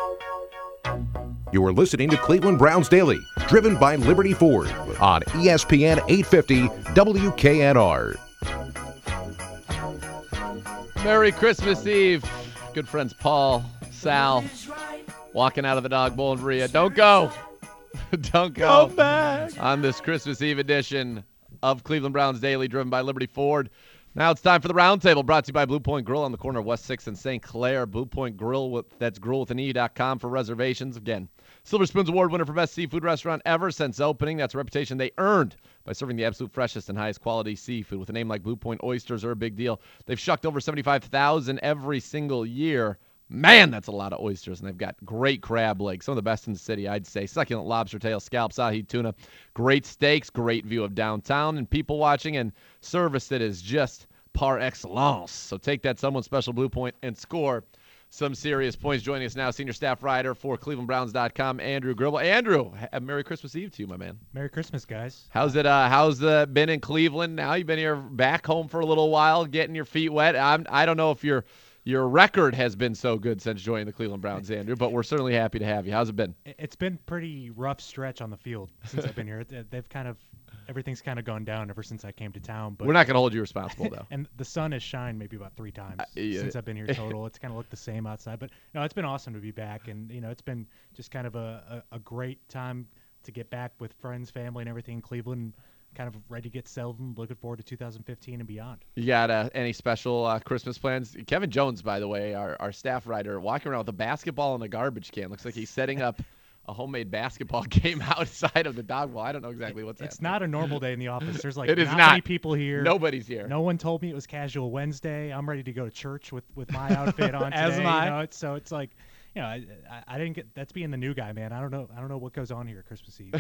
You are listening to Cleveland Browns Daily, driven by Liberty Ford on ESPN 850 WKNR. Merry Christmas Eve. Good friends Paul, Sal, walking out of the Dog Bowl in Berea. Don't go. Don't go. Go back. On this Christmas Eve edition of Cleveland Browns Daily, driven by Liberty Ford. Now it's time for the Roundtable, brought to you by Blue Point Grill on the corner of West 6th and St. Clair. Blue Point Grill, that's grillwithan.e.com for reservations. Again, Silver Spoons Award winner for best seafood restaurant ever since opening. That's a reputation they earned by serving the absolute freshest and highest quality seafood. With a name like Blue Point, oysters are a big deal. They've shucked over 75,000 every single year. Man, that's a lot of oysters, and they've got great crab legs, some of the best in the city, I'd say. Succulent lobster tail, scallops, ahi tuna, great steaks, great view of downtown, and people watching, and service that is just par excellence. So take that someone special Blue Point and score some serious points. Joining us now, senior staff writer for ClevelandBrowns.com, Andrew Gribble. Andrew, Merry Christmas Eve to you, my man. Merry Christmas, guys. How's it been in Cleveland now? You've been here back home for a little while, getting your feet wet. I don't know if your record has been so good since joining the Cleveland Browns, Andrew, but we're certainly happy to have you. How's it been? It's been pretty rough stretch on the field since I've been here. Everything's kind of gone down ever since I came to town. But we're not going to hold you responsible, though. And the sun has shined maybe about 3 times since I've been here total. It's kind of looked the same outside. But, no, it's been awesome to be back. And, it's been just kind of a great time to get back with friends, family, and everything in Cleveland. Kind of ready to get settled and looking forward to 2015 and beyond. You got any special Christmas plans? Kevin Jones, by the way, our staff writer, walking around with a basketball and a garbage can. Looks like he's setting up a homemade basketball game outside of the dog bowl. I don't know exactly what's happening. It's not a normal day in the office. There's it is not not many people here. Nobody's here. No one told me it was casual Wednesday. I'm ready to go to church with my outfit on today. As am I. So it's like, I didn't get. That's being the new guy, man. I don't know what goes on here at Christmas Eve.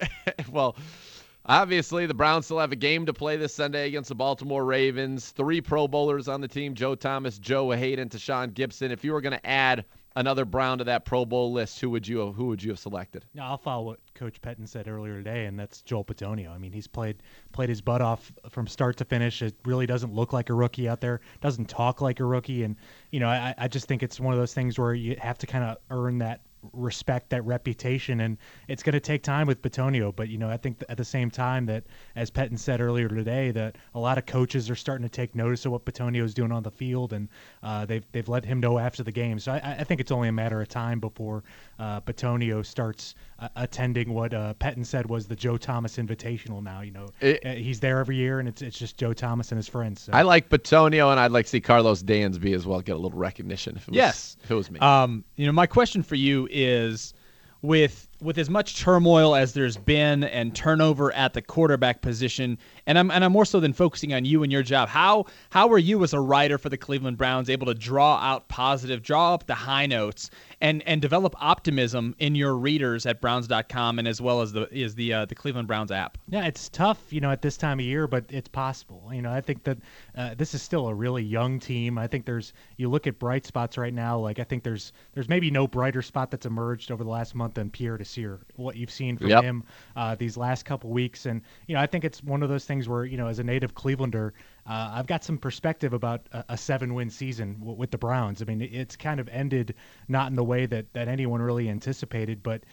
Well, obviously, the Browns still have a game to play this Sunday against the Baltimore Ravens. 3 Pro Bowlers on the team: Joe Thomas, Joe Hayden, Tashawn Gibson. If you were going to add another Brown to that Pro Bowl list, who would you have selected? Yeah, I'll follow what Coach Pettine said earlier today, and that's Joel Bitonio. I mean, he's played his butt off from start to finish. It really doesn't look like a rookie out there. Doesn't talk like a rookie, and I just think it's one of those things where you have to kind of earn that respect, that reputation, and it's going to take time with Bitonio. But I think at the same time that, as Pettine said earlier today, that a lot of coaches are starting to take notice of what Bitonio is doing on the field, and they've let him know after the game. So I think it's only a matter of time before Bitonio starts attending what Pettine said was the Joe Thomas Invitational. Now he's there every year, and it's just Joe Thomas and his friends. So. I like Bitonio, and I'd like to see Carlos Dansby as well get a little recognition. If it was me. My question for you is, with as much turmoil as there's been and turnover at the quarterback position, and I'm more so than focusing on you and your job, how are you as a writer for the Cleveland Browns able to draw out positive, draw up the high notes, and develop optimism in your readers at Browns.com and as well as the Cleveland Browns app? Yeah, it's tough, at this time of year, but it's possible. I think that this is still a really young team. I think you look at bright spots right now. I think there's maybe no brighter spot that's emerged over the last month than Pierre Desir, what you've seen from him these last couple weeks. And, I think it's one of those things where, as a native Clevelander, I've got some perspective about a 7-win season with the Browns. I mean, it's kind of ended not in the way that anyone really anticipated, but,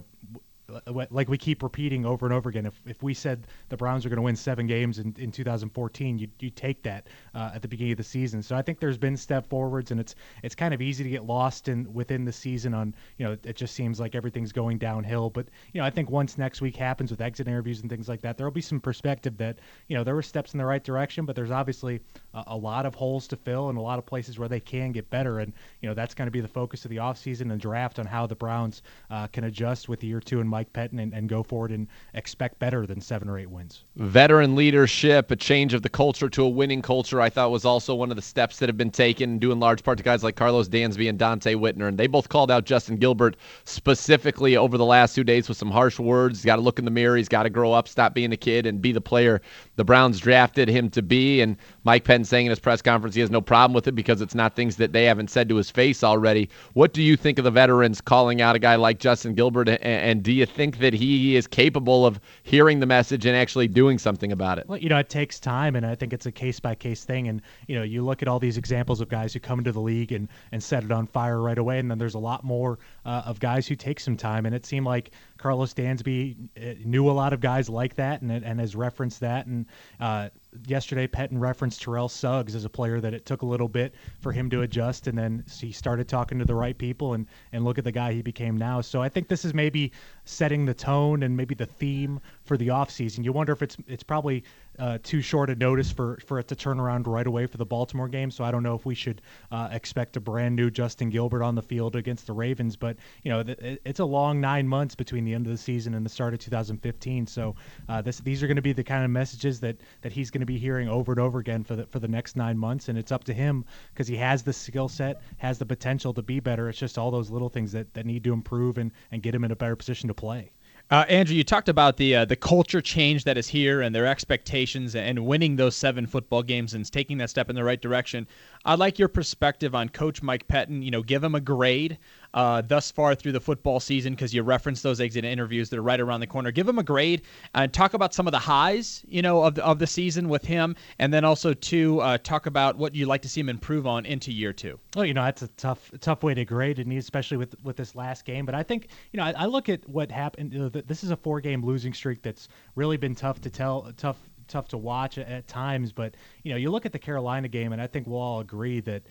like we keep repeating over and over again, if we said the Browns are going to win 7 games in 2014, you take that at the beginning of the season. So I think there's been step forwards, and it's kind of easy to get lost within the season on, it just seems like everything's going downhill. But, I think once next week happens with exit interviews and things like that, there'll be some perspective that, there were steps in the right direction, but there's obviously a lot of holes to fill and a lot of places where they can get better. And, that's going to be the focus of the offseason and draft on how the Browns can adjust with year 2 and Mike Pettine and go forward and expect better than 7 or 8 wins. Veteran leadership, a change of the culture to a winning culture, I thought was also one of the steps that have been taken, due in large part to guys like Carlos Dansby and Dante Whitner. And they both called out Justin Gilbert specifically over the last 2 days with some harsh words. He's got to look in the mirror. He's got to grow up, stop being a kid, and be the player the Browns drafted him to be. And Mike Pettin saying in his press conference he has no problem with it because it's not things that they haven't said to his face already. What do you think of the veterans calling out a guy like Justin Gilbert, and do you think that he is capable of hearing the message and actually doing something about it? Well, it takes time, and I think it's a case-by-case thing. And, you look at all these examples of guys who come into the league and set it on fire right away, and then there's a lot more of guys who take some time. And it seemed like Carlos Dansby knew a lot of guys like that and has referenced that. And yesterday, Pettin referenced Terrell Suggs as a player that it took a little bit for him to adjust, and then he started talking to the right people, and look at the guy he became now. So I think this is maybe setting the tone and maybe the theme for the offseason. You wonder if it's probably too short a notice for it to turn around right away for the Baltimore game. So I don't know if we should expect a brand new Justin Gilbert on the field against the Ravens. But, it's a long 9 months between the end of the season and the start of 2015. So these are going to be the kind of messages that he's going to be hearing over and over again for the next 9 months. And it's up to him because he has the skill set, has the potential to be better. It's just all those little things that need to improve and get him in a better position to play. Andrew, you talked about the culture change that is here and their expectations and winning those 7 football games and taking that step in the right direction. I'd like your perspective on Coach Mike Pettin. Give him a grade thus far through the football season because you referenced those exit interviews that are right around the corner. Give him a grade and talk about some of the highs, of the season with him, and then also talk about what you'd like to see him improve on into year 2. Well, that's a tough way to grade, and especially with this last game. But I think, I look at what happened. This is a 4-game losing streak that's really been tough to watch at times. But you look at the Carolina game, and I think we'll all agree that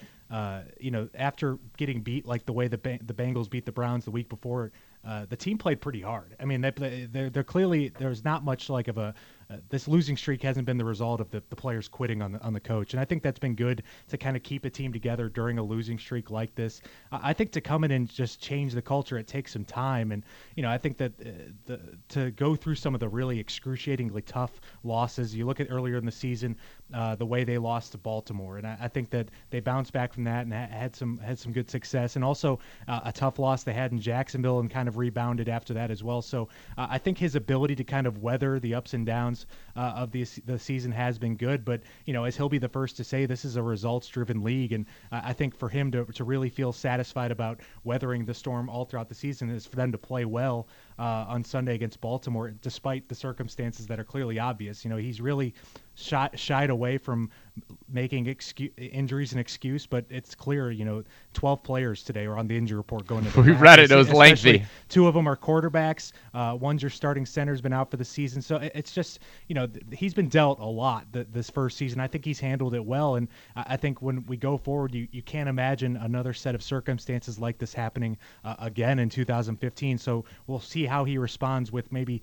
after getting beat like the way the Bengals beat the Browns the week before, the team played pretty hard. I mean, they're clearly, there's not much like of a this losing streak hasn't been the result of the players quitting on the coach, and I think that's been good to kind of keep a team together during a losing streak like this. I think to come in and just change the culture, it takes some time, and I think that to go through some of the really excruciatingly tough losses. You look at earlier in the season, the way they lost to Baltimore, and I think that they bounced back from that and had some good success, and also a tough loss they had in Jacksonville and kind of rebounded after that as well. So I think his ability to kind of weather the ups and downs of the season has been good, but as he'll be the first to say, this is a results-driven league, and I think for him to really feel satisfied about weathering the storm all throughout the season is for them to play well on Sunday against Baltimore, despite the circumstances that are clearly obvious. He's really shied away from making injuries an excuse, but it's clear, 12 players today are on the injury report going to the We read it. It was lengthy. 2 of them are quarterbacks. One's your starting center's been out for the season. So it's just, he's been dealt a lot this first season. I think he's handled it well. And I think when we go forward, you can't imagine another set of circumstances like this happening again in 2015. So we'll see how he responds with maybe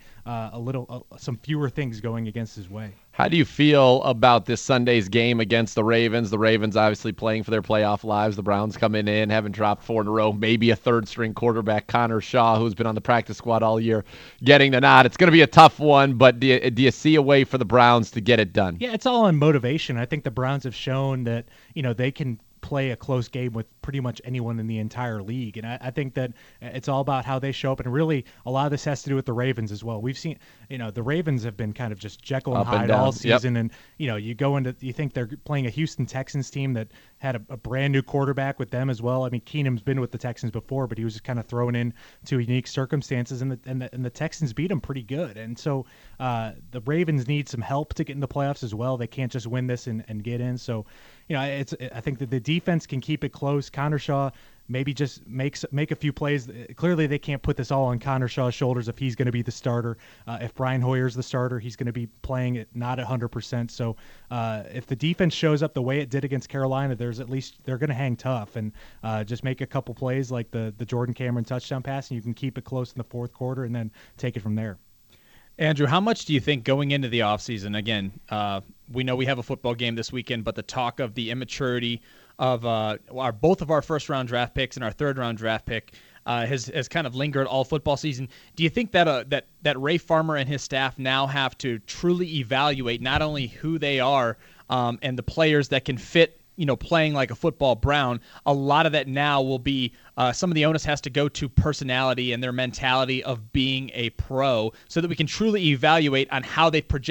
some fewer things going against his way. How do you feel about this Sunday's game against the Ravens? The Ravens obviously playing for their playoff lives. The Browns coming in, having dropped 4 in a row. Maybe a third-string quarterback, Connor Shaw, who's been on the practice squad all year, getting the nod. It's going to be a tough one, but do you see a way for the Browns to get it done? Yeah, it's all on motivation. I think the Browns have shown that, they can play a close game with pretty much anyone in the entire league. And I think that it's all about how they show up. And really, a lot of this has to do with the Ravens as well. We've seen, the Ravens have been kind of just Jekyll and Hyde all season. Yep. And, you think they're playing a Houston Texans team that had a brand new quarterback with them as well. I mean, Keenum's been with the Texans before, but he was just kind of thrown in to unique circumstances, and the Texans beat him pretty good. And so the Ravens need some help to get in the playoffs as well. They can't just win this and get in. So, I think that the defense can keep it close. Connor Shaw maybe just make a few plays. Clearly, they can't put this all on Connor Shaw's shoulders if he's going to be the starter. If Brian Hoyer's the starter, he's going to be playing it not 100%. So if the defense shows up the way it did against Carolina, they're going to hang tough and just make a couple plays like the Jordan Cameron touchdown pass, and you can keep it close in the fourth quarter and then take it from there. Andrew, how much do you think going into the offseason, again, we know we have a football game this weekend, but the talk of the immaturity of both of our first-round draft picks and our third-round draft pick has kind of lingered all football season. Do you think that that Ray Farmer and his staff now have to truly evaluate not only who they are and the players that can fit, playing like a football Brown? A lot of that now will be some of the onus has to go to personality and their mentality of being a pro so that we can truly evaluate on how they project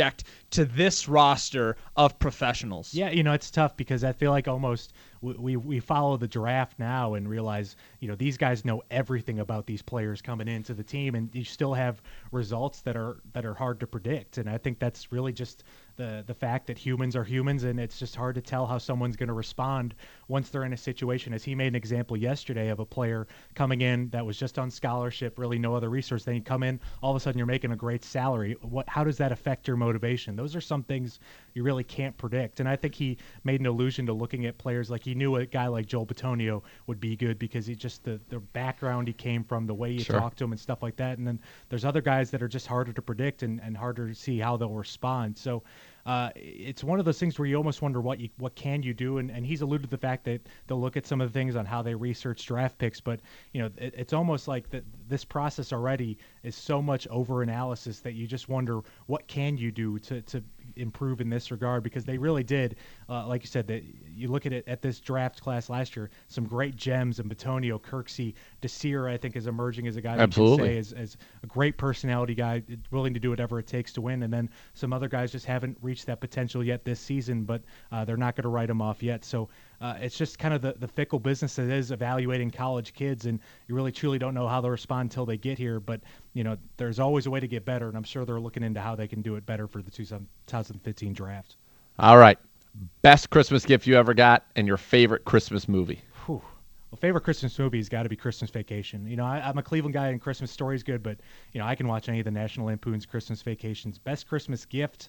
to this roster of professionals? Yeah, it's tough because I feel like almost we follow the draft now and realize, these guys know everything about these players coming into the team, and you still have results that are hard to predict. And I think that's really just the fact that humans are humans, and it's just hard to tell how someone's going to respond once they're in a situation. As he made an example yesterday of a player coming in that was just on scholarship, really no other resource. Then you come in, all of a sudden you're making a great salary. How does that affect your motivation? Those are some things you really can't predict. And I think he made an allusion to looking at players like he knew a guy like Joel Bitonio would be good because he just the background he came from, the way you talk to him and stuff like that. And then there's other guys that are just harder to predict and harder to see how they'll respond. So it's one of those things where you almost wonder what can you do, and he's alluded to the fact that they'll look at some of the things on how they research draft picks, but it's almost like this process already is so much over analysis that you just wonder what can you do to improve in this regard, because they really did, like you said, that you look at it at this draft class last year, some great gems, and Bitonio, Kirksey, Desir, I think is emerging as a guy that you can say is a great personality guy, willing to do whatever it takes to win, and then some other guys just haven't reached that potential yet this season, but they're not going to write them off yet. So it's just kind of the fickle business that is evaluating college kids, and you really truly don't know how they'll respond until they get here, but there's always a way to get better, and I'm sure they're looking into how they can do it better for the 2015 draft. All right. Best Christmas gift you ever got and your favorite Christmas movie? Well, favorite Christmas movie has got to be Christmas Vacation. I'm a Cleveland guy, and Christmas Story's good, but I can watch any of the National Lampoon's Christmas Vacations. Best Christmas gift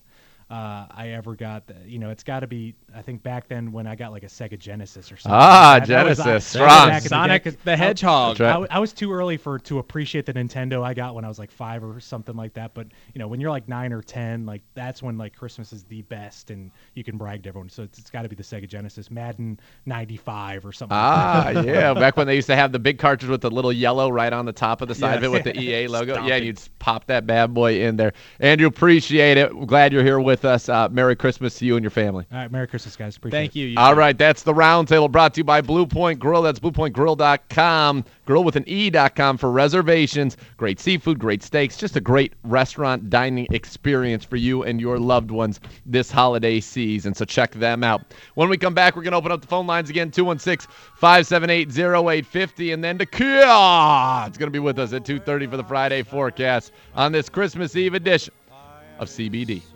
I ever got, it's got to be, I think back then when I got like a Sega Genesis or something. Genesis, strong. Sonic the Hedgehog. Right. I was too early to appreciate the Nintendo I got when I was like 5 or something like that. But when you're like 9 or 10, like that's when like Christmas is the best, and you can brag to everyone. So it's got to be the Sega Genesis, Madden 95 or something. Yeah, back when they used to have the big cartridge with the little yellow right on the top of the side of it with the EA logo. Yeah, you'd pop that bad boy in there. Andrew, appreciate it. We're glad you're here with us. Merry Christmas to you and your family. All right, Merry Christmas, guys. Appreciate Thank it. you. All right, that's the Roundtable brought to you by Blue Point Grill. That's bluepointgrill.com. Grill with an E.com for reservations. Great seafood, great steaks, just a great restaurant dining experience for you and your loved ones this holiday season. So check them out. When we come back, we're going to open up the phone lines again, 216-578-0850. And then Kia, it's going to be with us at 2:30 for the Friday forecast on this Christmas Eve edition of CBD.